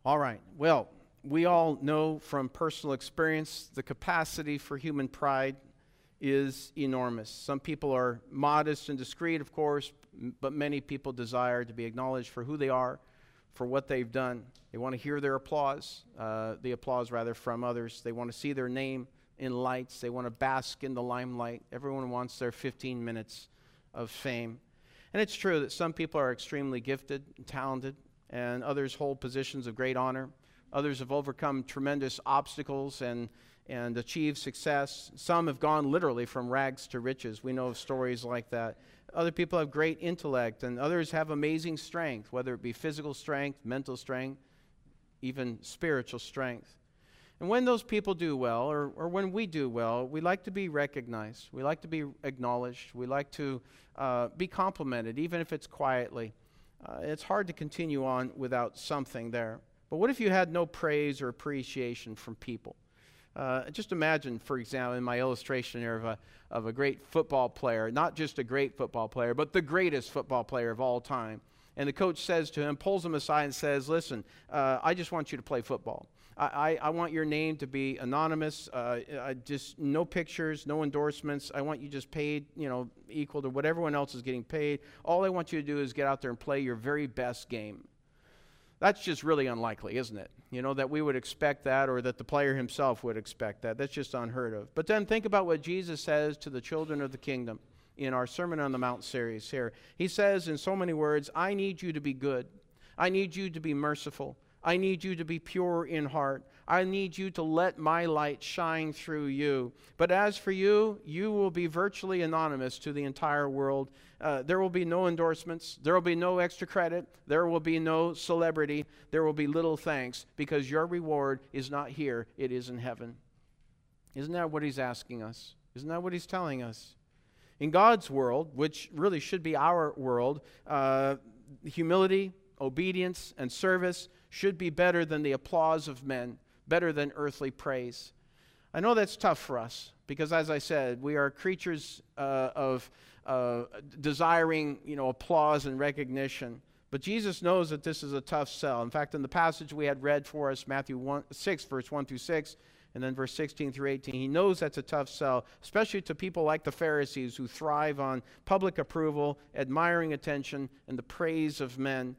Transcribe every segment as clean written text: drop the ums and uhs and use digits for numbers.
All right. Well, we all know from personal experience the capacity for human pride is enormous. Some people are modest and discreet, of course, but many people desire to be acknowledged for who they are, for what they've done. They want to hear their applause, the applause rather from others. They want to see their name in lights. They want to bask in the limelight. Everyone wants their 15 minutes of fame. And it's true that some people are extremely gifted and talented, and others hold positions of great honor. Others have overcome tremendous obstacles and achieved success. Some have gone literally from rags to riches. We know of stories like that. Other people have great intellect, and others have amazing strength, whether it be physical strength, mental strength, even spiritual strength. And when those people do well, or when we do well, we like to be recognized. We like to be acknowledged. We like to be complimented, even if it's quietly. It's hard to continue on without something there. But what if you had no praise or appreciation from people? Just imagine, for example, in my illustration here of a great football player, not just a great football player, but the greatest football player of all time. And the coach says to him, pulls him aside and says, listen, I just want you to play football. I want your name to be anonymous, just no pictures, no endorsements. I want you just paid, equal to what everyone else is getting paid. All I want you to do is get out there and play your very best game. That's just really unlikely, isn't it? That we would expect that, or that the player himself would expect that. That's just unheard of. But then think about what Jesus says to the children of the kingdom in our Sermon on the Mount series here. He says in so many words, I need you to be good. I need you to be merciful. I need you to be pure in heart. I need you to let my light shine through you. But as for you, you will be virtually anonymous to the entire world. There will be no endorsements. There will be no extra credit. There will be no celebrity. There will be little thanks, because your reward is not here. It is in heaven. Isn't that what he's asking us? Isn't that what he's telling us? In God's world, which really should be our world, humility, obedience, and service should be better than the applause of men, better than earthly praise. I know that's tough for us because, as I said, we are creatures of desiring, applause and recognition. But Jesus knows that this is a tough sell. In fact, in the passage we had read for us, Matthew 6, verse 1 through 6, and then verse 16 through 18, he knows that's a tough sell, especially to people like the Pharisees who thrive on public approval, admiring attention, and the praise of men.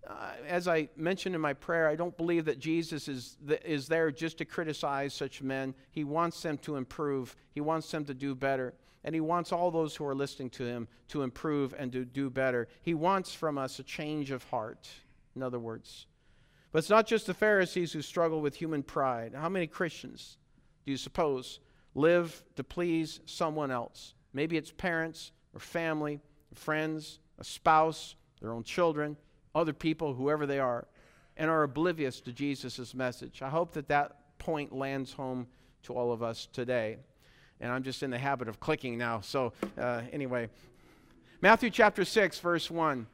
As I mentioned in my prayer, I don't believe that Jesus is there just to criticize such men. He wants them to improve. He wants them to do better. And he wants all those who are listening to him to improve and to do better. He wants from us a change of heart, in other words. But it's not just the Pharisees who struggle with human pride. How many Christians do you suppose live to please someone else? Maybe it's parents or family, or friends, a spouse, their own children, other people, whoever they are, and are oblivious to Jesus' message. I hope that point lands home to all of us today. And I'm just in the habit of clicking now. So anyway, Matthew chapter 6, verse 1.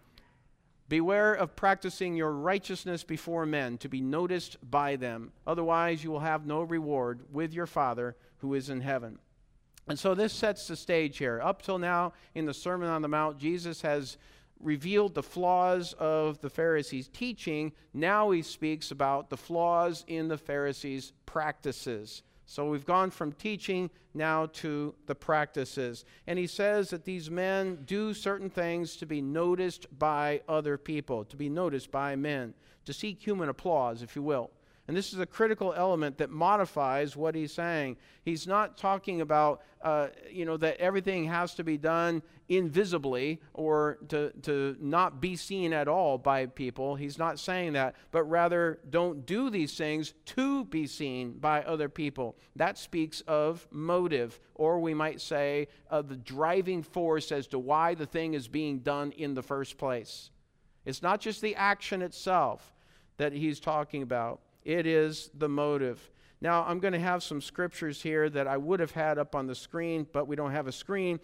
Beware of practicing your righteousness before men to be noticed by them. Otherwise, you will have no reward with your Father who is in heaven. And so this sets the stage here. Up till now in the Sermon on the Mount, Jesus has revealed the flaws of the Pharisees' teaching. Now he speaks about the flaws in the Pharisees' practices. So we've gone from teaching now to the practices. And he says that these men do certain things to be noticed by other people, to be noticed by men, to seek human applause, if you will. And this is a critical element that modifies what he's saying. He's not talking about, that everything has to be done invisibly or to not be seen at all by people. He's not saying that, but rather don't do these things to be seen by other people. That speaks of motive, or we might say the driving force as to why the thing is being done in the first place. It's not just the action itself that he's talking about. It is the motive. Now, I'm going to have some scriptures here that I would have had up on the screen, but we don't have a screen,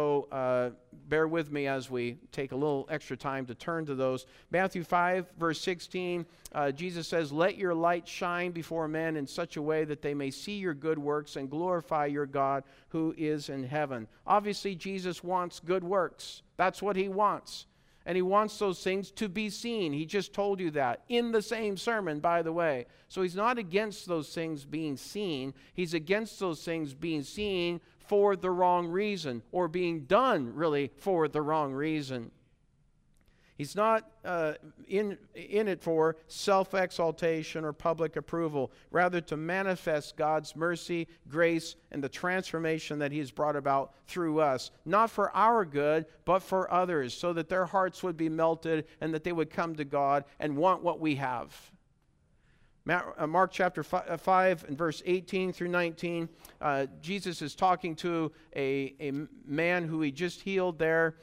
so bear with me as we take a little extra time to turn to those. Matthew 5, verse 16, Jesus says, "Let your light shine before men in such a way that they may see your good works and glorify your God who is in heaven." Obviously, Jesus wants good works. That's what he wants. And he wants those things to be seen. He just told you that in the same sermon, by the way. So he's not against those things being seen. He's against those things being seen for the wrong reason, or being done really for the wrong reason. He's not in it for self-exaltation or public approval, rather to manifest God's mercy, grace, and the transformation that he has brought about through us, not for our good, but for others, so that their hearts would be melted and that they would come to God and want what we have. Mark chapter 5 and verse 18 through 19, Jesus is talking to a man who he just healed there,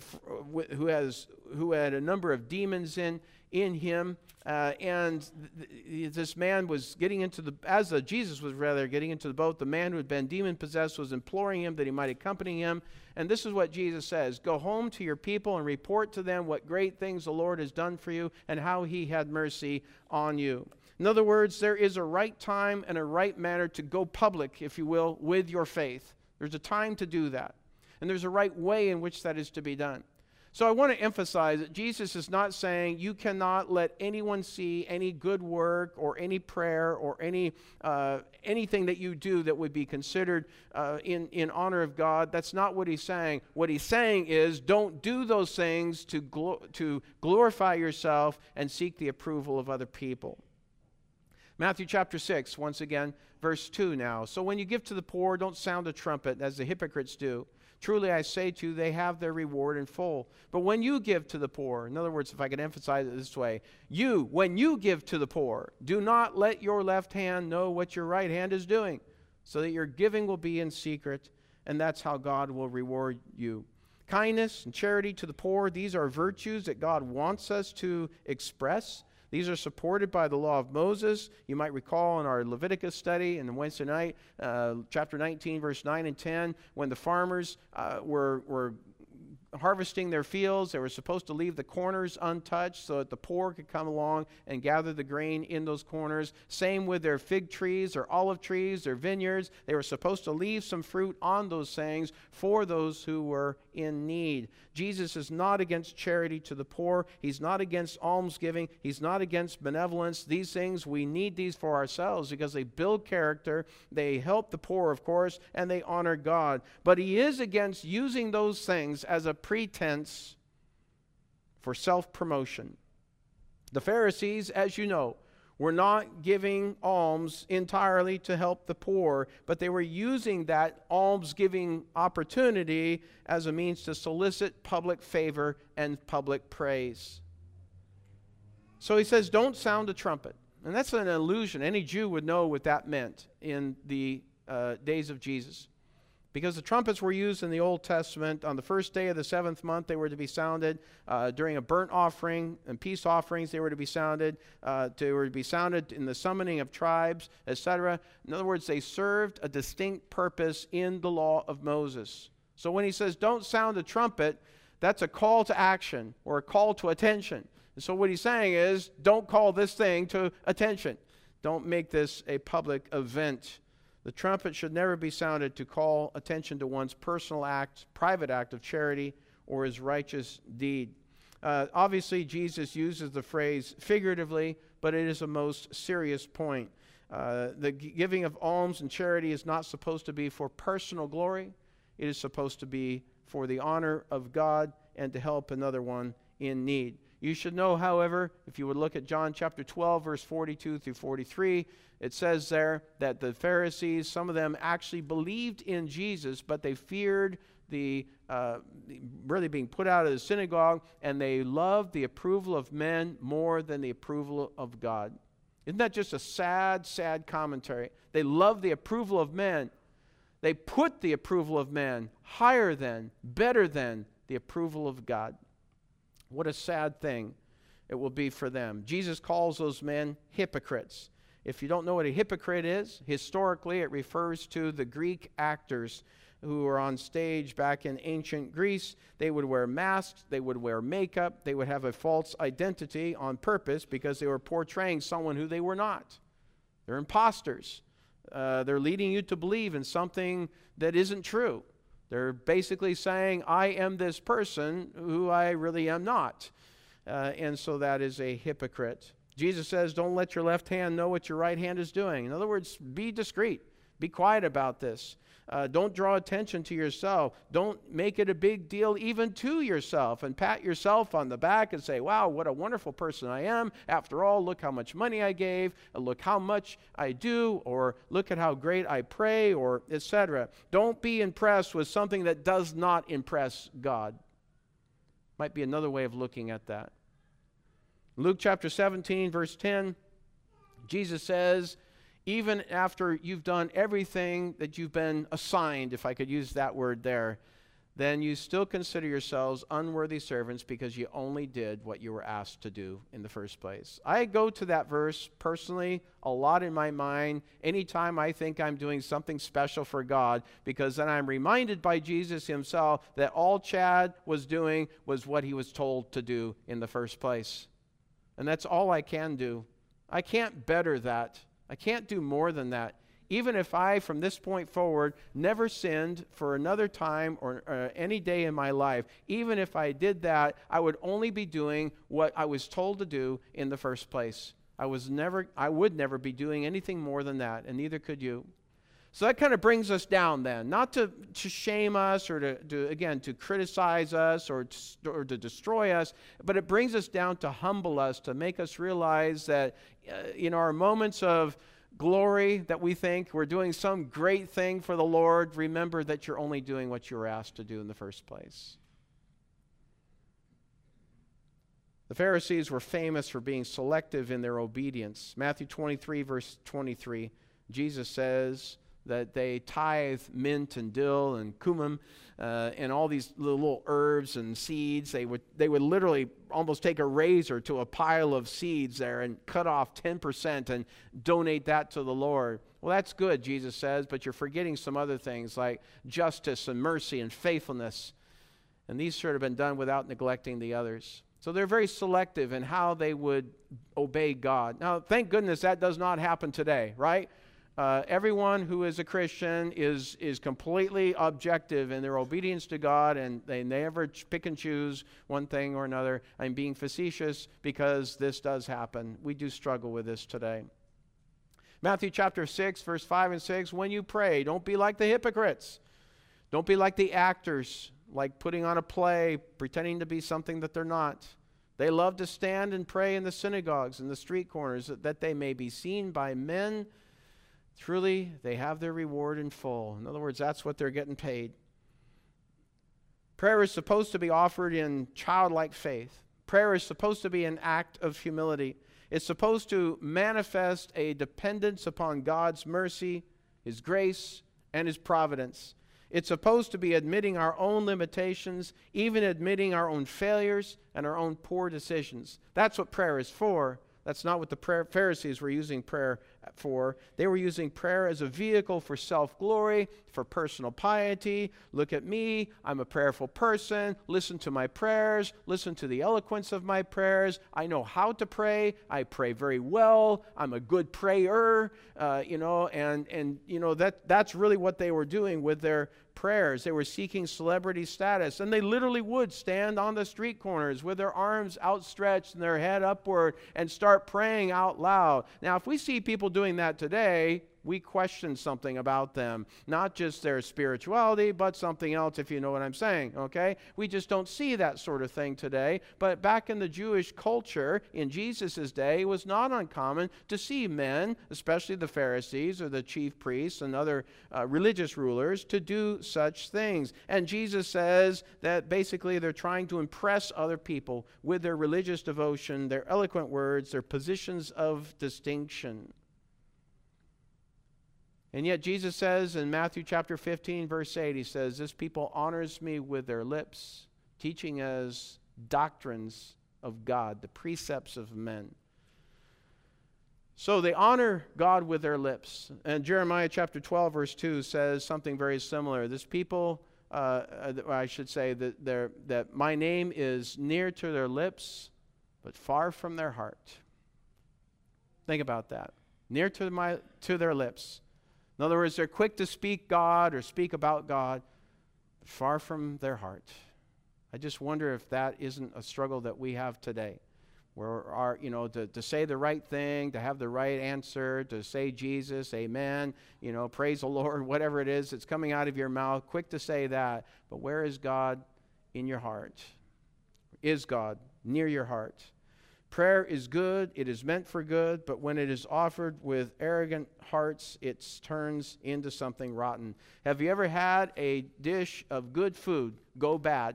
who had a number of demons in him, and this man was getting into Jesus was getting into the boat. The man who had been demon possessed was imploring him that he might accompany him. And this is what Jesus says: "Go home to your people and report to them what great things the Lord has done for you and how he had mercy on you." In other words, there is a right time and a right manner to go public, if you will, with your faith. There's a time to do that. And there's a right way in which that is to be done. So I want to emphasize that Jesus is not saying you cannot let anyone see any good work or any prayer or anything that you do that would be considered in honor of God. That's not what he's saying. What he's saying is don't do those things to glorify yourself and seek the approval of other people. Matthew chapter 6, once again, verse 2 now. "So when you give to the poor, don't sound a trumpet, as the hypocrites do. Truly I say to you, they have their reward in full. But when you give to the poor," in other words, if I could emphasize it this way, when you give to the poor, do not let your left hand know what your right hand is doing, so that your giving will be in secret, and that's how God will reward you. Kindness and charity to the poor, these are virtues that God wants us to express. These are supported by the law of Moses. You might recall in our Leviticus study in the Wednesday night, chapter 19, verse 9 and 10, when the farmers were harvesting their fields, they were supposed to leave the corners untouched so that the poor could come along and gather the grain in those corners. Same with their fig trees, their olive trees, their vineyards. They were supposed to leave some fruit on those things for those who were in need. Jesus is not against charity to the poor. He's not against almsgiving. He's not against benevolence. These things, we need these for ourselves because they build character. They help the poor, of course, and they honor God. But he is against using those things as a pretense for self-promotion. The Pharisees, as you know, were not giving alms entirely to help the poor, but they were using that alms-giving opportunity as a means to solicit public favor and public praise. So he says, don't sound a trumpet. And that's an allusion. Any Jew would know what that meant in the days of Jesus. Because the trumpets were used in the Old Testament. On the first day of the 7th month, they were to be sounded. During a burnt offering and peace offerings, they were to be sounded. They were to be sounded in the summoning of tribes, etc. In other words, they served a distinct purpose in the law of Moses. So when he says, don't sound a trumpet, that's a call to action or a call to attention. And so what he's saying is, don't call this thing to attention. Don't make this a public event. The trumpet should never be sounded to call attention to one's personal act, private act of charity, or his righteous deed. Obviously, Jesus uses the phrase figuratively, but it is a most serious point. The giving of alms and charity is not supposed to be for personal glory. It is supposed to be for the honor of God and to help another one in need. You should know, however, if you would look at John chapter 12, verse 42 through 43, it says there that the Pharisees, some of them actually believed in Jesus, but they feared the really being put out of the synagogue, and they loved the approval of men more than the approval of God. Isn't that just a sad, sad commentary? They loved the approval of men. They put the approval of men higher than, better than the approval of God. What a sad thing it will be for them. Jesus calls those men hypocrites. If you don't know what a hypocrite is, historically it refers to the Greek actors who were on stage back in ancient Greece. They would wear masks, they would wear makeup, they would have a false identity on purpose because they were portraying someone who they were not. They're imposters. They're leading you to believe in something that isn't true. They're basically saying, I am this person who I really am not. And so that is a hypocrite. Jesus says, don't let your left hand know what your right hand is doing. In other words, be discreet. Be quiet about this. Don't draw attention to yourself. Don't make it a big deal even to yourself and pat yourself on the back and say, wow, what a wonderful person I am. After all, look how much money I gave, look how much I do, or look at how great I pray, or etc. Don't be impressed with something that does not impress God. Might be another way of looking at that. Luke chapter 17, verse 10, Jesus says, even after you've done everything that you've been assigned, if I could use that word there, then you still consider yourselves unworthy servants because you only did what you were asked to do in the first place. I go to that verse personally a lot in my mind anytime I think I'm doing something special for God, because then I'm reminded by Jesus himself that all Chad was doing was what he was told to do in the first place. And that's all I can do. I can't better that. I can't do more than that. Even if I, from this point forward, never sinned for another time or any day in my life, even if I did that, I would only be doing what I was told to do in the first place. I would never be doing anything more than that, and neither could you. So that kind of brings us down then, not to shame us or to criticize us or to destroy us, but it brings us down to humble us, to make us realize that in our moments of glory that we think we're doing some great thing for the Lord, remember that you're only doing what you were asked to do in the first place. The Pharisees were famous for being selective in their obedience. Matthew 23, verse 23, Jesus says that they tithe mint and dill and cumin and all these little herbs and seeds. They would literally almost take a razor to a pile of seeds there and cut off 10% and donate that to the Lord. Well, that's good, Jesus says, but you're forgetting some other things like justice and mercy and faithfulness. And these should have been done without neglecting the others. So they're very selective in how they would obey God. Now, thank goodness that does not happen today, right? Everyone who is a Christian is completely objective in their obedience to God, and they never pick and choose one thing or another. I'm being facetious because this does happen. We do struggle with this today. Matthew chapter 6, verse 5 and 6, when you pray, don't be like the hypocrites. Don't be like the actors, like putting on a play, pretending to be something that they're not. They love to stand and pray in the synagogues and the street corners that they may be seen by men. Truly, they have their reward in full. In other words, that's what they're getting paid. Prayer is supposed to be offered in childlike faith. Prayer is supposed to be an act of humility. It's supposed to manifest a dependence upon God's mercy, His grace, and His providence. It's supposed to be admitting our own limitations, even admitting our own failures and our own poor decisions. That's what prayer is for. That's not what the Pharisees were using prayer for. They were using prayer as a vehicle for self-glory, for personal piety. Look at me, I'm a prayerful person. Listen to my prayers. Listen to the eloquence of my prayers. I know how to pray. I pray very well. I'm a good prayer. That's really what they were doing with their prayers. They were seeking celebrity status, and they literally would stand on the street corners with their arms outstretched and their head upward and start praying out loud. Now, if we see people doing that today, we question something about them. Not just their spirituality, but something else, if you know what I'm saying, okay? We just don't see that sort of thing today. But back in the Jewish culture, in Jesus' day, it was not uncommon to see men, especially the Pharisees or the chief priests and other religious rulers, to do such things. And Jesus says that basically they're trying to impress other people with their religious devotion, their eloquent words, their positions of distinction. And yet Jesus says in Matthew chapter 15, verse 8, he says, this people honors me with their lips, teaching as doctrines of God, the precepts of men. So they honor God with their lips. And Jeremiah chapter 12, verse 2 says something very similar. This people, I should say, that my name is near to their lips, but far from their heart. Think about that. Near to their lips. In other words, they're quick to speak God or speak about God, far from their heart. I just wonder if that isn't a struggle that we have today, where to say the right thing, to have the right answer, to say Jesus, amen, praise the Lord, whatever it is that's coming out of your mouth, quick to say that. But where is God in your heart? Is God near your heart? Prayer is good, it is meant for good, but when it is offered with arrogant hearts, it turns into something rotten. Have you ever had a dish of good food go bad,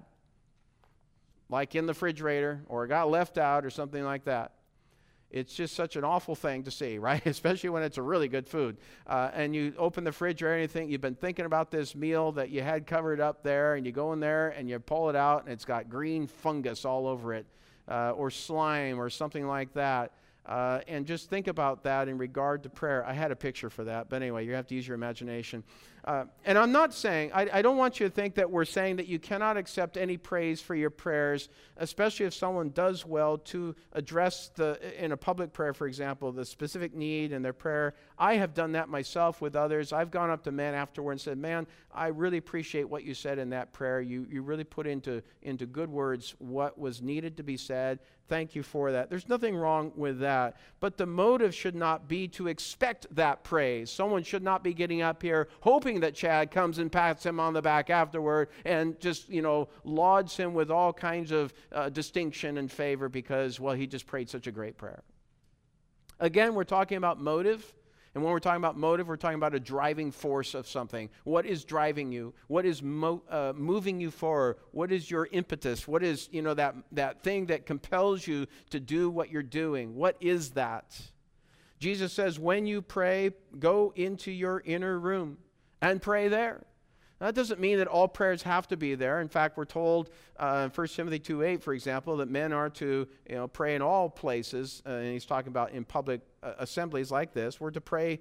like in the refrigerator, or it got left out or something like that? It's just such an awful thing to see, right? Especially when it's a really good food. And you open the refrigerator and you think, you've been thinking about this meal that you had covered up there, and you go in there and you pull it out and it's got green fungus all over it. Or slime or something like that. And just think about that in regard to prayer. I had a picture for that, but anyway, you have to use your imagination. And I'm not saying, I don't want you to think that we're saying that you cannot accept any praise for your prayers, especially if someone does well to address in a public prayer, for example, the specific need in their prayer. I have done that myself with others. I've gone up to men afterward and said, man, I really appreciate what you said in that prayer. You really put into good words what was needed to be said. Thank you for that. There's nothing wrong with that. But the motive should not be to expect that praise. Someone should not be getting up here hoping that Chad comes and pats him on the back afterward and just, lauds him with all kinds of distinction and favor because, well, he just prayed such a great prayer. Again, we're talking about motive. And when we're talking about motive, we're talking about a driving force of something. What is driving you? What is moving you forward? What is your impetus? What is, that thing that compels you to do what you're doing? What is that? Jesus says, when you pray, go into your inner room and pray there. That doesn't mean that all prayers have to be there. In fact, we're told in 1 Timothy 2:8, for example, that men are to pray in all places. And he's talking about in public assemblies like this. We're to pray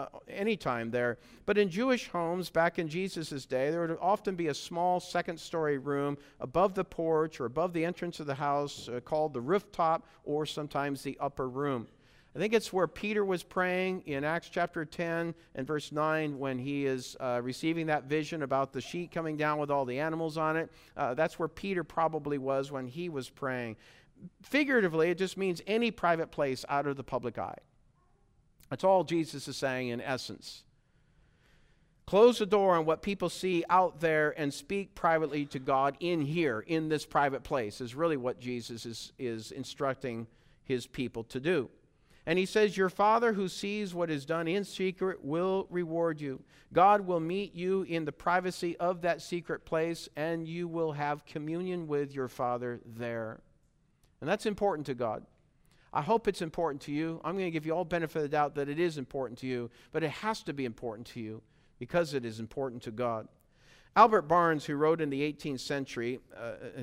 anytime there. But in Jewish homes back in Jesus' day, there would often be a small second-story room above the porch or above the entrance of the house called the rooftop or sometimes the upper room. I think it's where Peter was praying in Acts chapter 10 and verse 9 when he is receiving that vision about the sheet coming down with all the animals on it. That's where Peter probably was when he was praying. Figuratively, it just means any private place out of the public eye. That's all Jesus is saying in essence. Close the door on what people see out there and speak privately to God in here, in this private place, is really what Jesus is instructing his people to do. And he says, your Father who sees what is done in secret will reward you. God will meet you in the privacy of that secret place, and you will have communion with your Father there. And that's important to God. I hope it's important to you. I'm going to give you all benefit of the doubt that it is important to you, but it has to be important to you because it is important to God. Albert Barnes, who wrote in the 19th century, in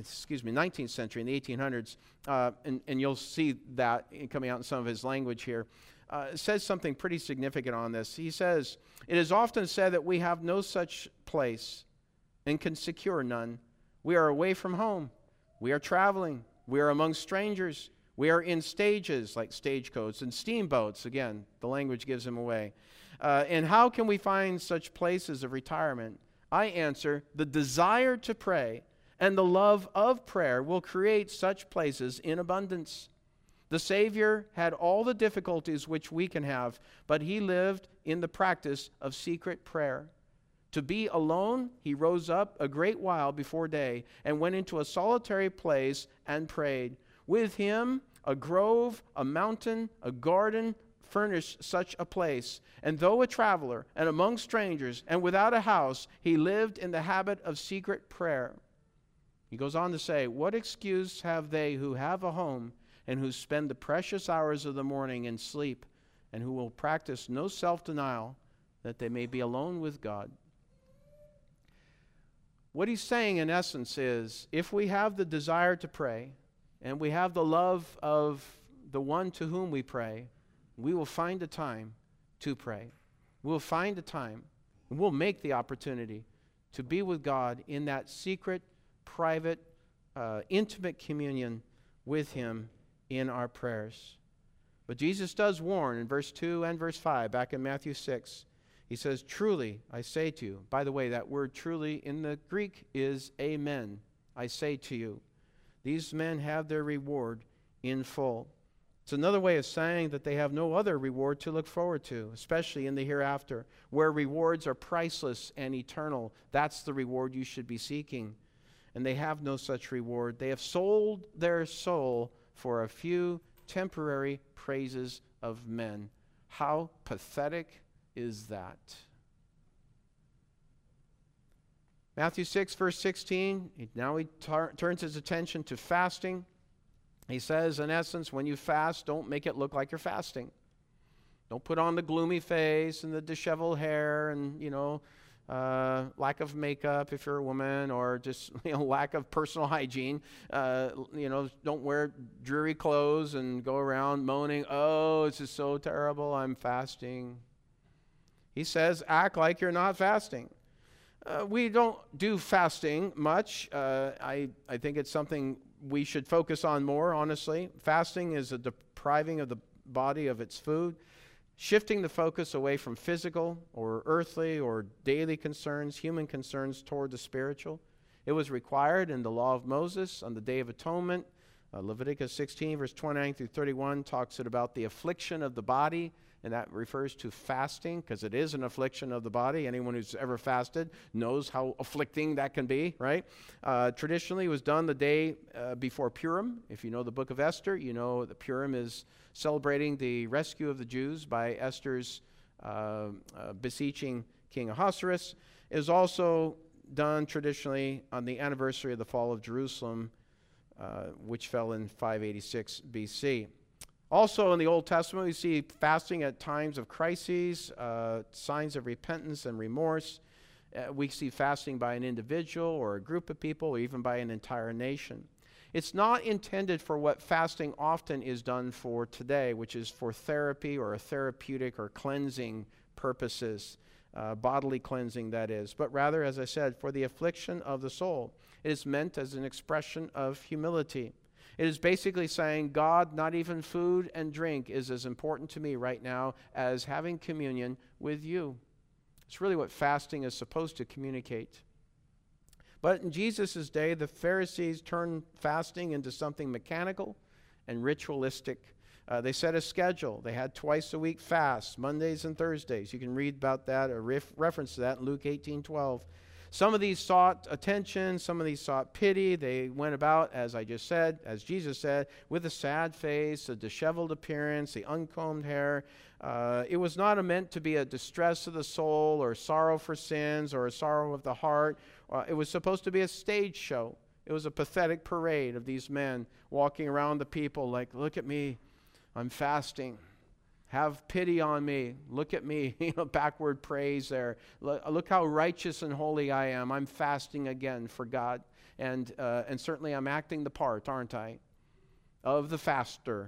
the 1800s, and you'll see that coming out in some of his language here, says something pretty significant on this. He says, it is often said that we have no such place and can secure none. We are away from home. We are traveling. We are among strangers. We are in stages like stagecoaches and steamboats. Again, the language gives him away. And how can we find such places of retirement? I answer, the desire to pray and the love of prayer will create such places in abundance. The Savior had all the difficulties which we can have, but he lived in the practice of secret prayer. To be alone, he rose up a great while before day and went into a solitary place and prayed. With him, a grove, a mountain, a garden furnished such a place. And though a traveler and among strangers and without a house, he lived in the habit of secret prayer. He goes on to say, what excuse have they who have a home and who spend the precious hours of the morning in sleep and who will practice no self-denial that they may be alone with God? What he's saying in essence is, if we have the desire to pray and we have the love of the one to whom we pray, we will find a time to pray. We'll find a time, and we'll make the opportunity to be with God in that secret, private, intimate communion with him in our prayers. But Jesus does warn in verse 2 and verse 5, back in Matthew 6. He says, truly, I say to you. By the way, that word truly in the Greek is amen. I say to you. These men have their reward in full. It's another way of saying that they have no other reward to look forward to, especially in the hereafter, where rewards are priceless and eternal. That's the reward you should be seeking. And they have no such reward. They have sold their soul for a few temporary praises of men. How pathetic is that? Matthew 6, verse 16, now he turns his attention to fasting. He says, in essence, when you fast, don't make it look like you're fasting. Don't put on the gloomy face and the disheveled hair and, lack of makeup if you're a woman, or just, lack of personal hygiene. Don't wear dreary clothes and go around moaning, oh, this is so terrible, I'm fasting. He says, act like you're not fasting. We don't do fasting much. I think it's something we should focus on more, honestly. Fasting is a depriving of the body of its food, shifting the focus away from physical or earthly or daily concerns, human concerns, toward the spiritual. It was required in the law of Moses on the Day of Atonement. Leviticus 16, verse 29 through 31 talks about the affliction of the body, and that refers to fasting because it is an affliction of the body. Anyone who's ever fasted knows how afflicting that can be, right? Traditionally, it was done the day before Purim. If you know the book of Esther, you know that Purim is celebrating the rescue of the Jews by Esther's beseeching King Ahasuerus. It is also done traditionally on the anniversary of the fall of Jerusalem, which fell in 586 BC. Also in the Old Testament, we see fasting at times of crises, signs of repentance and remorse. We see fasting by an individual or a group of people, or even by an entire nation. It's not intended for what fasting often is done for today, which is for therapy or a therapeutic or cleansing purposes, bodily cleansing, that is, but rather, as I said, for the affliction of the soul. It is meant as an expression of humility. It is basically saying, God, not even food and drink is as important to me right now as having communion with you. It's really what fasting is supposed to communicate. But in Jesus' day, the Pharisees turned fasting into something mechanical and ritualistic. They set a schedule. They had twice a week fasts, Mondays and Thursdays. You can read about that or reference to that in Luke 18:12. Some of these sought attention, some of these sought pity. They went about, as I just said, as Jesus said, with a sad face, a disheveled appearance, the uncombed hair. It was not meant to be a distress of the soul or sorrow for sins or a sorrow of the heart. It was supposed to be a stage show. It was a pathetic parade of these men walking around the people like, look at me, I'm fasting. Have pity on me. Look at me. Backward praise there. Look how righteous and holy I am. I'm fasting again for God. And certainly I'm acting the part, aren't I, of the faster.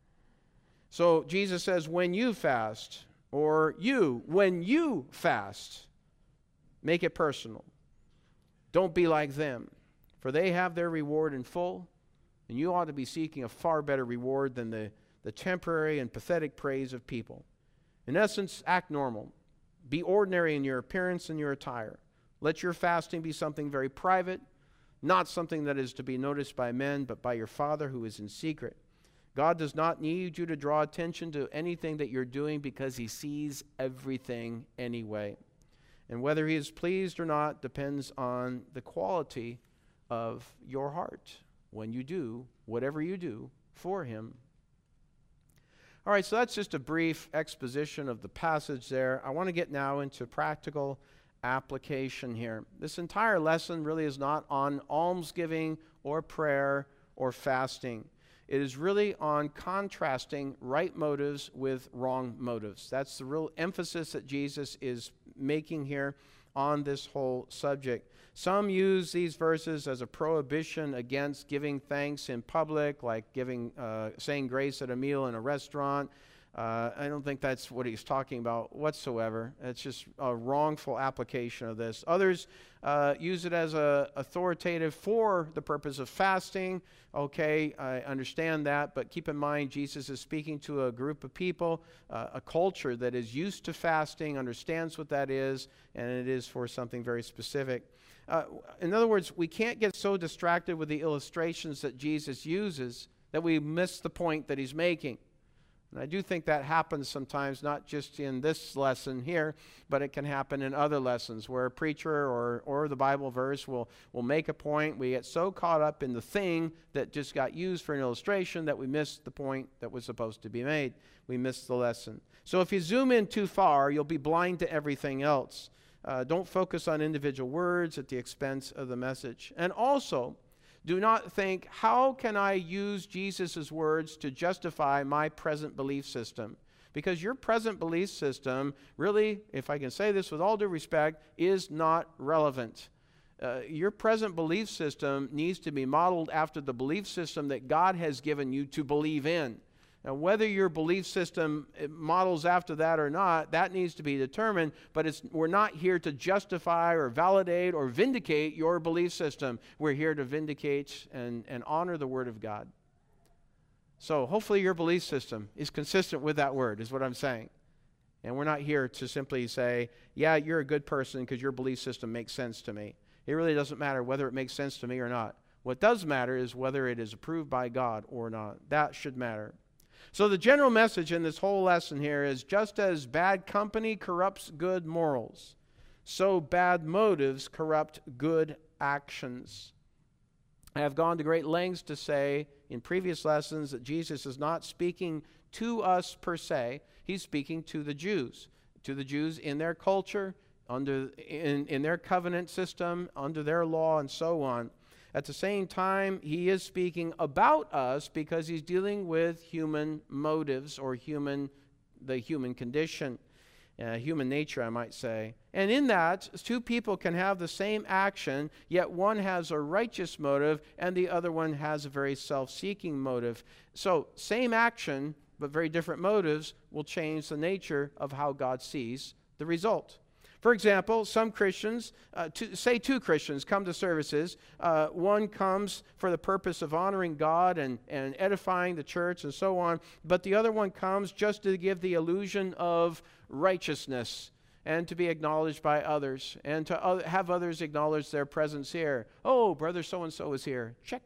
So Jesus says, when you fast, or when you fast, make it personal. Don't be like them, for they have their reward in full, and you ought to be seeking a far better reward than the temporary and pathetic praise of people. In essence, act normal. Be ordinary in your appearance and your attire. Let your fasting be something very private, not something that is to be noticed by men, but by your Father who is in secret. God does not need you to draw attention to anything that you're doing because He sees everything anyway. And whether He is pleased or not depends on the quality of your heart when you do whatever you do for Him. All right, so that's just a brief exposition of the passage there. I want to get now into practical application here. This entire lesson really is not on almsgiving or prayer or fasting. It is really on contrasting right motives with wrong motives. That's the real emphasis that Jesus is making here on this whole subject. Some use these verses as a prohibition against giving thanks in public, like saying grace at a meal in a restaurant. I don't think that's what he's talking about whatsoever. It's just a wrongful application of this. Others use it as a authoritative for the purpose of fasting. Okay, I understand that, but keep in mind Jesus is speaking to a group of people, a culture that is used to fasting, understands what that is, and it is for something very specific. In other words, we can't get so distracted with the illustrations that Jesus uses that we miss the point that he's making. And I do think that happens sometimes, not just in this lesson here, but it can happen in other lessons where a preacher or the Bible verse will make a point. We get so caught up in the thing that just got used for an illustration that we miss the point that was supposed to be made. We miss the lesson. So if you zoom in too far, you'll be blind to everything else. Don't focus on individual words at the expense of the message. And also, do not think, how can I use Jesus' words to justify my present belief system? Because your present belief system really, if I can say this with all due respect, is not relevant. Your present belief system needs to be modeled after the belief system that God has given you to believe in. Now, whether your belief system models after that or not, that needs to be determined, but we're not here to justify or validate or vindicate your belief system. We're here to vindicate and honor the Word of God. So hopefully your belief system is consistent with that Word, is what I'm saying. And we're not here to simply say, yeah, you're a good person because your belief system makes sense to me. It really doesn't matter whether it makes sense to me or not. What does matter is whether it is approved by God or not. That should matter. So the general message in this whole lesson here is, just as bad company corrupts good morals, so bad motives corrupt good actions. I have gone to great lengths to say in previous lessons that Jesus is not speaking to us per se. He's speaking to the Jews in their culture, in their covenant system, under their law, and so on. At the same time, he is speaking about us because he's dealing with human motives or the human condition, human nature, I might say. And in that, two people can have the same action, yet one has a righteous motive and the other one has a very self-seeking motive. So, same action, but very different motives will change the nature of how God sees the result. For example, some Christians, two Christians come to services. One comes for the purpose of honoring God and edifying the church and so on, but the other one comes just to give the illusion of righteousness and to be acknowledged by others and to have others acknowledge their presence here. Oh, brother so-and-so is here. Check.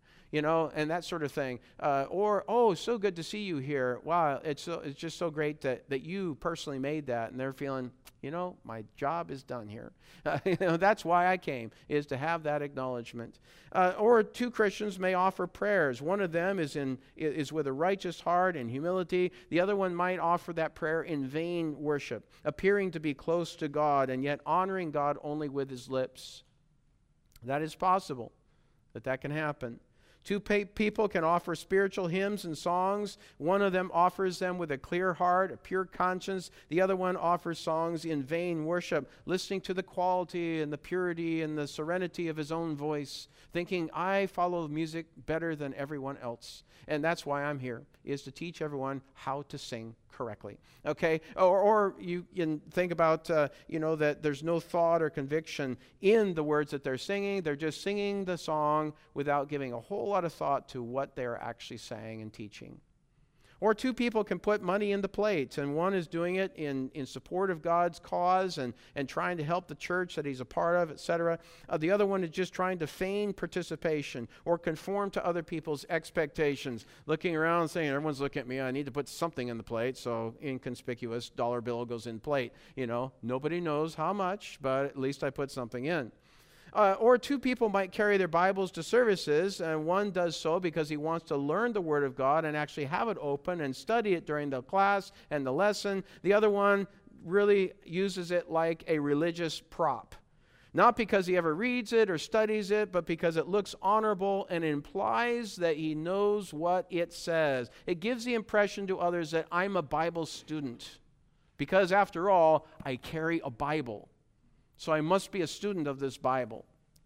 And that sort of thing. Or, oh, so good to see you here. Wow, it's just so great that you personally made that. And they're feeling, my job is done here. That's why I came, is to have that acknowledgement. Or two Christians may offer prayers. One of them is with a righteous heart and humility. The other one might offer that prayer in vain worship, appearing to be close to God and yet honoring God only with his lips. That is possible, that can happen. Two people can offer spiritual hymns and songs. One of them offers them with a clear heart, a pure conscience. The other one offers songs in vain worship, listening to the quality and the purity and the serenity of his own voice, thinking, I follow music better than everyone else. And that's why I'm here, is to teach everyone how to sing correctly. Okay? Or you can think about, that there's no thought or conviction in the words that they're singing. They're just singing the song without giving a whole lot of thought to what they're actually saying and teaching. Or two people can put money in the plate, and one is doing it in support of God's cause and trying to help the church that he's a part of, etc. The other one is just trying to feign participation or conform to other people's expectations, looking around and saying, everyone's looking at me, I need to put something in the plate, so inconspicuous dollar bill goes in plate. Nobody knows how much, but at least I put something in. Or two people might carry their Bibles to services, and one does so because he wants to learn the Word of God and actually have it open and study it during the class and the lesson. The other one really uses it like a religious prop. Not because he ever reads it or studies it, but because it looks honorable and implies that he knows what it says. It gives the impression to others that I'm a Bible student, because after all, I carry a Bible. So I must be a student of this Bible.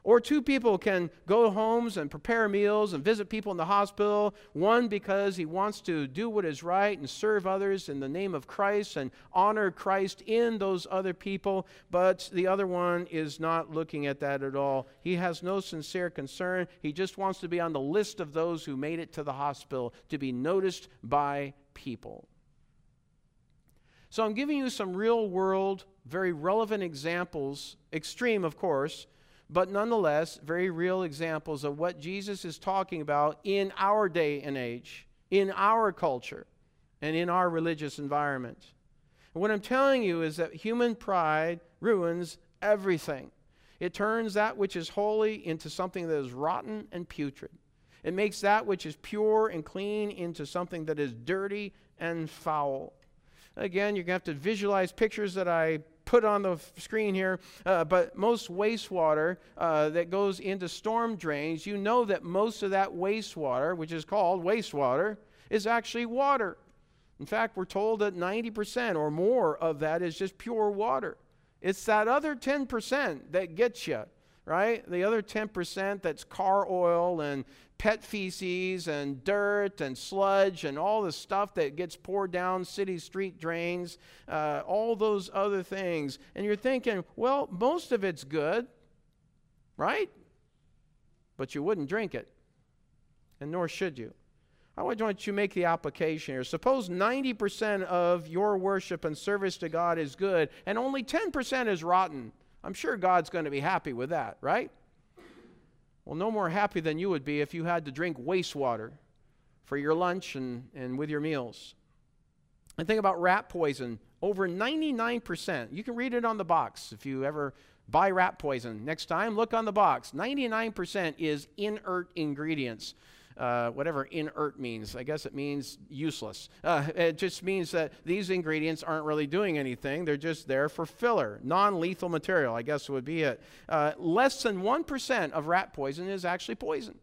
Or two people can go to homes and prepare meals and visit people in the hospital, one because he wants to do what is right and serve others in the name of Christ and honor Christ in those other people, but the other one is not looking at that at all. He has no sincere concern. He just wants to be on the list of those who made it to the hospital, to be noticed by people. So I'm giving you some real world, very relevant examples, extreme of course, but nonetheless, very real examples of what Jesus is talking about in our day and age, in our culture, and in our religious environment. And what I'm telling you is that human pride ruins everything. It turns that which is holy into something that is rotten and putrid. It makes that which is pure and clean into something that is dirty and foul. Again, you're going to have to visualize pictures that I put on the screen here, but most wastewater that goes into storm drains, you know that most of that wastewater, which is called wastewater, is actually water. In fact, we're told that 90% or more of that is just pure water. It's that other 10% that gets you, right? The other 10% that's car oil and pet feces and dirt and sludge and all the stuff that gets poured down city street drains, all those other things. And you're thinking, well, most of it's good, right? But you wouldn't drink it, and nor should you. I want you to make the application here. Suppose 90% of your worship and service to God is good, and only 10% is rotten. I'm sure God's going to be happy with that, right? Well, no more happy than you would be if you had to drink wastewater for your lunch and with your meals. And think about rat poison. Over 99%. You can read it on the box if you ever buy rat poison. Next time, look on the box. 99% is inert ingredients. Whatever inert means. I guess it means useless. It just means that these ingredients aren't really doing anything. They're just there for filler. Non-lethal material, I guess would be it. Less than 1% of rat poison is actually poison.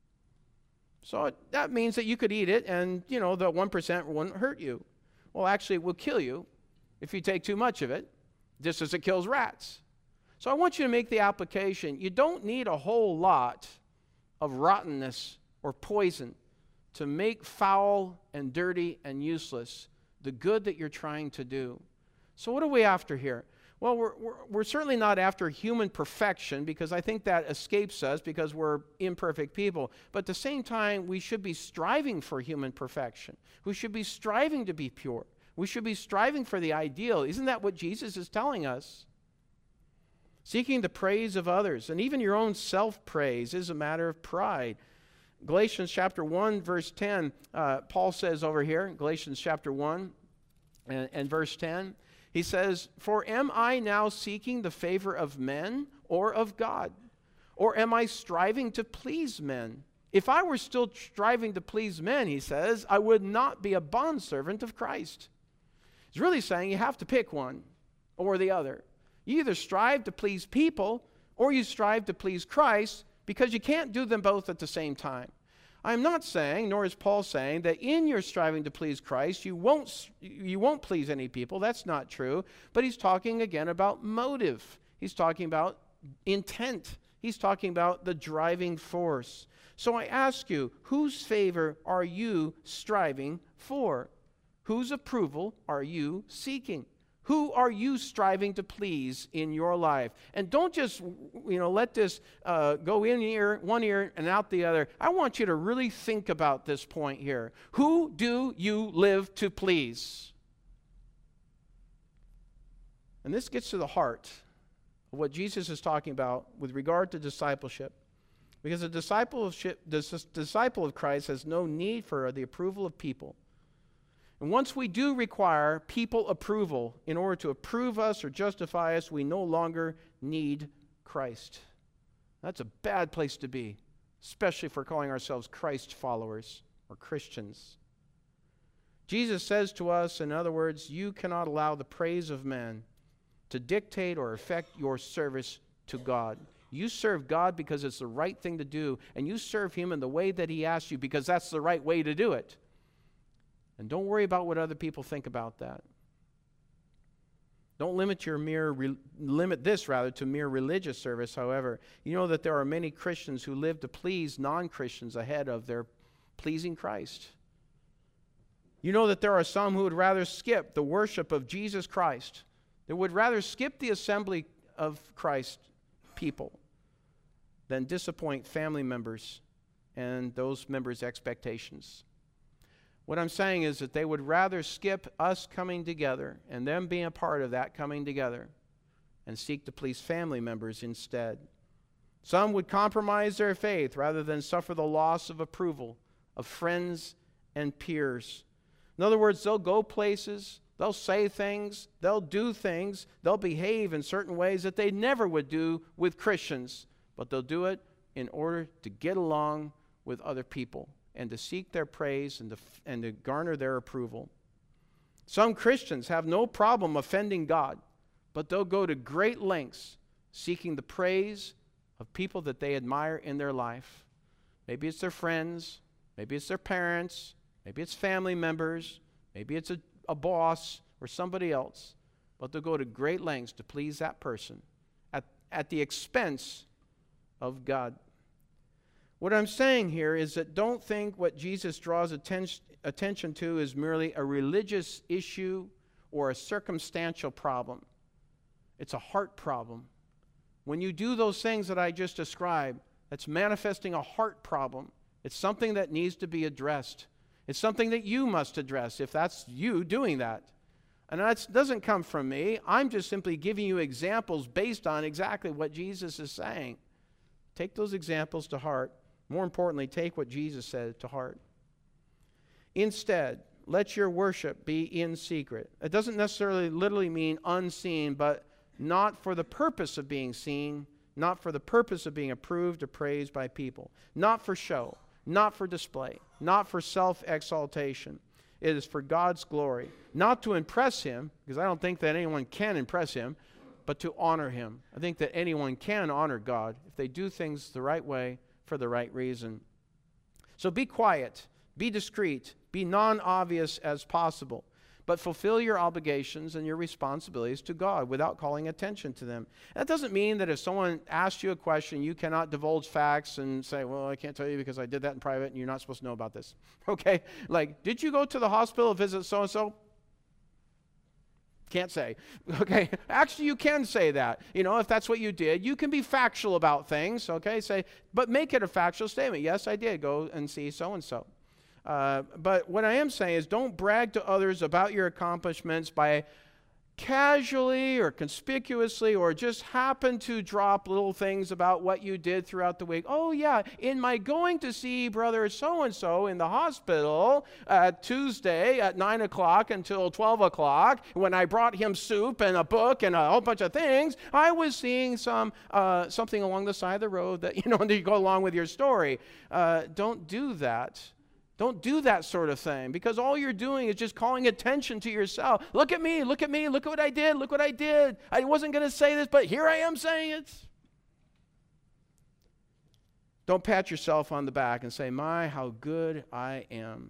So that means that you could eat it and, the 1% wouldn't hurt you. Well, actually, it will kill you if you take too much of it, just as it kills rats. So I want you to make the application. You don't need a whole lot of rottenness or poison to make foul and dirty and useless the good that you're trying to do. So what are we after here? Well, we're certainly not after human perfection, because I think that escapes us because we're imperfect people. But at the same time, we should be striving for human perfection. We should be striving to be pure. We should be striving for the ideal. Isn't that what Jesus is telling us? Seeking the praise of others, and even your own self-praise, is a matter of pride. Galatians chapter 1, verse 10, Paul says over here, Galatians chapter 1 and verse 10, he says, "For am I now seeking the favor of men or of God? Or am I striving to please men? If I were still striving to please men," he says, "I would not be a bondservant of Christ." He's really saying you have to pick one or the other. You either strive to please people or you strive to please Christ, because you can't do them both at the same time. I'm not saying, nor is Paul saying, that in your striving to please Christ, you won't please any people. That's not true. But he's talking again about motive. He's talking about intent. He's talking about the driving force. So I ask you, whose favor are you striving for? Whose approval are you seeking? Who are you striving to please in your life? And don't just, let this go in one ear and out the other. I want you to really think about this point here. Who do you live to please? And this gets to the heart of what Jesus is talking about with regard to discipleship. Because the disciple of Christ has no need for the approval of people. And once we do require people approval in order to approve us or justify us, we no longer need Christ. That's a bad place to be, especially if we're calling ourselves Christ followers or Christians. Jesus says to us, in other words, you cannot allow the praise of men to dictate or affect your service to God. You serve God because it's the right thing to do, and you serve Him in the way that He asked you because that's the right way to do it. And don't worry about what other people think about that. Don't limit this to mere religious service, however. You know that there are many Christians who live to please non-Christians ahead of their pleasing Christ. You know that there are some who would rather skip the worship of Jesus Christ. They would rather skip the assembly of Christ people than disappoint family members and those members' expectations. What I'm saying is that they would rather skip us coming together and them being a part of that coming together and seek to please family members instead. Some would compromise their faith rather than suffer the loss of approval of friends and peers. In other words, they'll go places, they'll say things, they'll do things, they'll behave in certain ways that they never would do with Christians, but they'll do it in order to get along with other people and to seek their praise and to garner their approval. Some Christians have no problem offending God, but they'll go to great lengths seeking the praise of people that they admire in their life. Maybe it's their friends, maybe it's their parents, maybe it's family members, maybe it's a boss or somebody else, but they'll go to great lengths to please that person at the expense of God. What I'm saying here is that don't think what Jesus draws attention to is merely a religious issue or a circumstantial problem. It's a heart problem. When you do those things that I just described, that's manifesting a heart problem. It's something that needs to be addressed. It's something that you must address if that's you doing that. And that doesn't come from me. I'm just simply giving you examples based on exactly what Jesus is saying. Take those examples to heart. More importantly, take what Jesus said to heart. Instead, let your worship be in secret. It doesn't necessarily literally mean unseen, but not for the purpose of being seen, not for the purpose of being approved or praised by people, not for show, not for display, not for self-exaltation. It is for God's glory, not to impress Him, because I don't think that anyone can impress Him, but to honor Him. I think that anyone can honor God if they do things the right way for the right reason. So be quiet, be discreet, be non-obvious as possible, but fulfill your obligations and your responsibilities to God without calling attention to them. That doesn't mean that if someone asks you a question, you cannot divulge facts and say, well, I can't tell you because I did that in private and you're not supposed to know about this. Okay? Like, did you go to the hospital to visit so-and-so? Can't say. Okay? Actually, you can say that. You know, if that's what you did, you can be factual about things. Okay? Say, but make it a factual statement. Yes, I did go and see so-and-so. But what I am saying is don't brag to others about your accomplishments by casually or conspicuously or just happen to drop little things about what you did throughout the week. Oh yeah, in my going to see brother so-and-so in the hospital Tuesday at 9 o'clock until 12 o'clock, when I brought him soup and a book and a whole bunch of things, I was seeing something along the side of the road that, you know, to go along with your story. Don't do that. Don't do that sort of thing, because all you're doing is just calling attention to yourself. Look at me, look at me, look at what I did, look what I did. I wasn't going to say this, but here I am saying it. Don't pat yourself on the back and say, my, how good I am.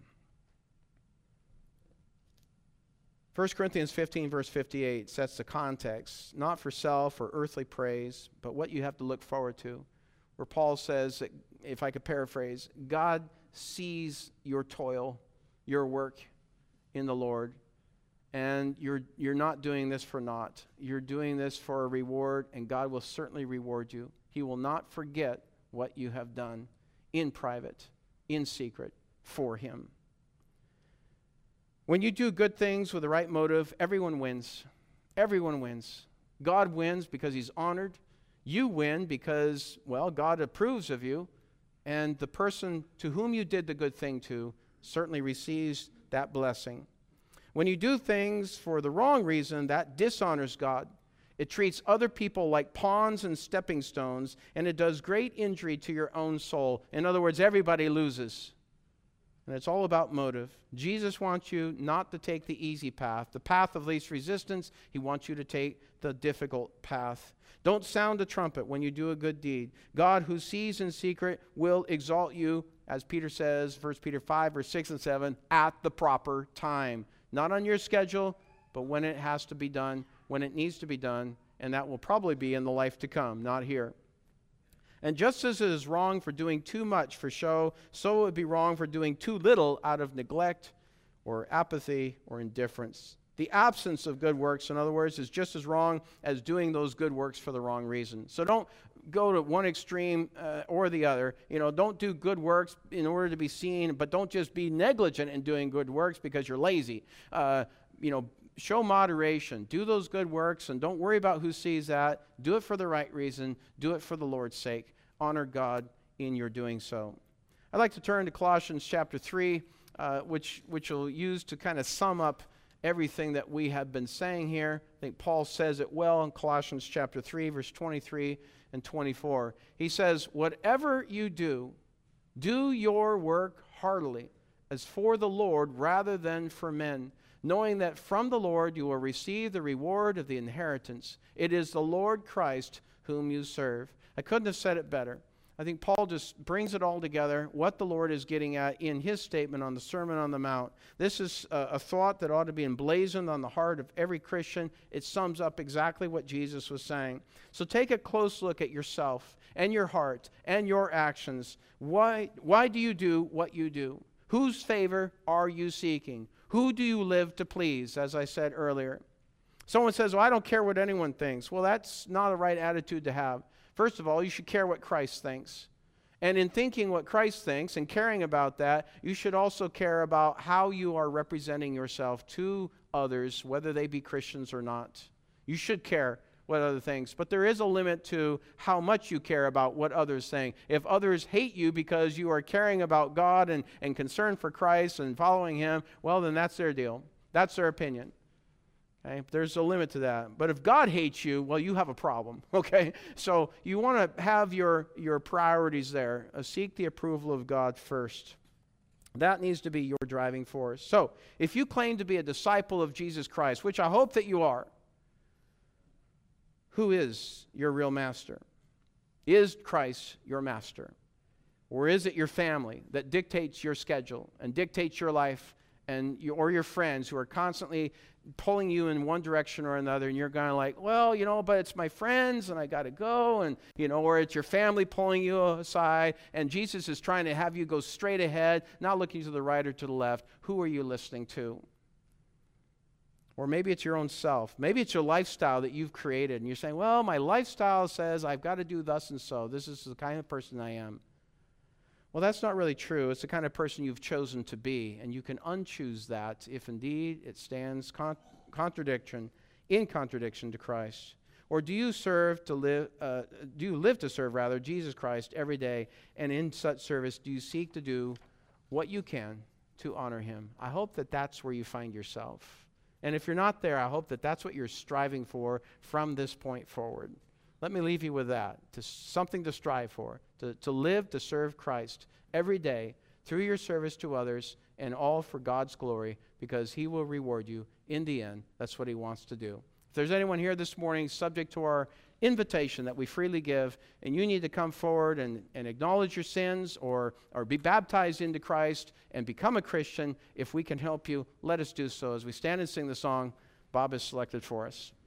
1 Corinthians 15, verse 58 sets the context, not for self or earthly praise, but what you have to look forward to, where Paul says, that, if I could paraphrase, God sees your toil, your work in the Lord, and you're not doing this for naught. You're doing this for a reward, and God will certainly reward you. He will not forget what you have done in private, in secret, for Him. When you do good things with the right motive, everyone wins. Everyone wins. God wins because He's honored. You win because, well, God approves of you. And the person to whom you did the good thing to certainly receives that blessing. When you do things for the wrong reason, that dishonors God. It treats other people like pawns and stepping stones, and it does great injury to your own soul. In other words, everybody loses. And it's all about motive. Jesus wants you not to take the easy path, the path of least resistance. He wants you to take the difficult path. Don't sound the trumpet when you do a good deed. God, who sees in secret, will exalt you, as Peter says, 1 Peter 5, verse 6 and 7, at the proper time. Not on your schedule, but when it has to be done, when it needs to be done, and that will probably be in the life to come, not here. And just as it is wrong for doing too much for show, so it would be wrong for doing too little out of neglect or apathy or indifference. The absence of good works, in other words, is just as wrong as doing those good works for the wrong reason. So don't go to one extreme or the other. Don't do good works in order to be seen, but don't just be negligent in doing good works because you're lazy. Show moderation. Do those good works and don't worry about who sees that. Do it for the right reason. Do it for the Lord's sake. Honor God in your doing so. I'd like to turn to Colossians chapter 3, which we'll use to kind of sum up everything that we have been saying here. I think Paul says it well in Colossians chapter 3, verse 23 and 24. He says, "Whatever you do, do your work heartily, as for the Lord rather than for men, knowing that from the Lord you will receive the reward of the inheritance. It is the Lord Christ whom you serve." I couldn't have said it better. I think Paul just brings it all together, what the Lord is getting at in his statement on the Sermon on the Mount. This is a thought that ought to be emblazoned on the heart of every Christian. It sums up exactly what Jesus was saying. So take a close look at yourself and your heart and your actions. Why do you do what you do? Whose favor are you seeking? Who do you live to please, as I said earlier? Someone says, "Well, I don't care what anyone thinks." Well, that's not a right attitude to have. First of all, you should care what Christ thinks. And in thinking what Christ thinks and caring about that, you should also care about how you are representing yourself to others, whether they be Christians or not. You should care what other things. But there is a limit to how much you care about what others think. If others hate you because you are caring about God and concern for Christ and following Him, well, then that's their deal. That's their opinion. Okay? There's a limit to that. But if God hates you, well, you have a problem. Okay? So you want to have your priorities there. Seek the approval of God first. That needs to be your driving force. So if you claim to be a disciple of Jesus Christ, which I hope that you are, who is your real master? Is Christ your master? Or is it your family that dictates your schedule and dictates your life, or your friends who are constantly pulling you in one direction or another, and you're kind of like, well, but it's my friends and I got to go, and or it's your family pulling you aside, and Jesus is trying to have you go straight ahead, not looking to the right or to the left. Who are you listening to? Or maybe it's your own self. Maybe it's your lifestyle that you've created, and you're saying, well, my lifestyle says I've got to do thus and so. This is the kind of person I am. Well, that's not really true. It's the kind of person you've chosen to be, and you can unchoose that if indeed it stands in contradiction to Christ. Or do you live to serve Jesus Christ every day, and in such service do you seek to do what you can to honor Him? I hope that that's where you find yourself. And if you're not there, I hope that that's what you're striving for from this point forward. Let me leave you with that, something to strive for, to live to serve Christ every day through your service to others, and all for God's glory, because He will reward you in the end. That's what He wants to do. If there's anyone here this morning subject to our invitation that we freely give, and you need to come forward and acknowledge your sins or be baptized into Christ and become a Christian, if we can help you, let us do so as we stand and sing the song Bob has selected for us.